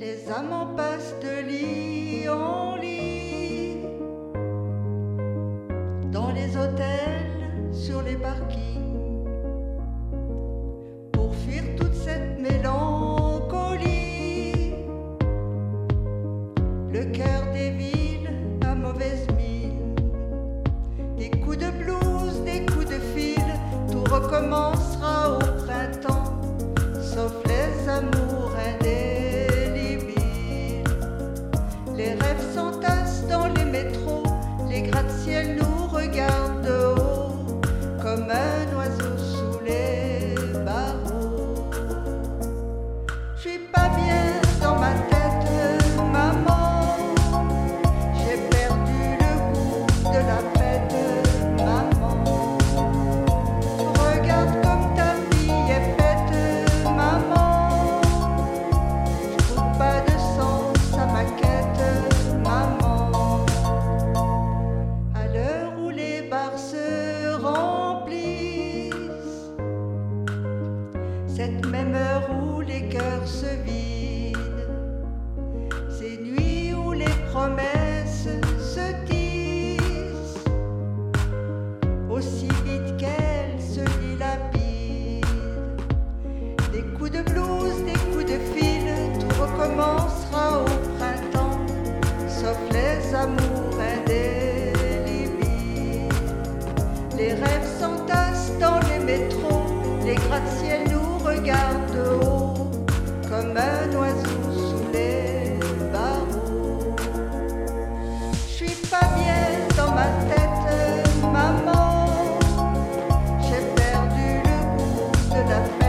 Les amants passent de lit en lit, dans les hôtels, sur les parkings, pour fuir toute cette mélancolie. Le cœur des villes à mauvaise mine, des coups de blues, des coups de fil, tout recommencera au printemps, sauf les amours indélébiles. Les rêves s'entassent dans les métros, les gratte-ciel nous regardent de haut, comme un oiseau sous les barreaux. Je suis pas bien dans ma tête, maman, j'ai perdu le goût de la fête, maman. Regarde comme ta fille est faite, maman. Je trouve pas de sens à ma quête, maman. À l'heure où les bars se remplissent, cette même heure où les cœurs se vident, ces nuits où les promesses se tissent, aussi vite qu'elles se dilapident. Des coups de blues, des coups de fil, tout recommencera au printemps, sauf les amours indélébiles. Les rêves s'entassent dans les métros, les gratte-ciel nous regardent de haut, comme un oiseau sous les barreaux. Je suis pas bien dans ma tête, maman, j'ai perdu le goût de la fête.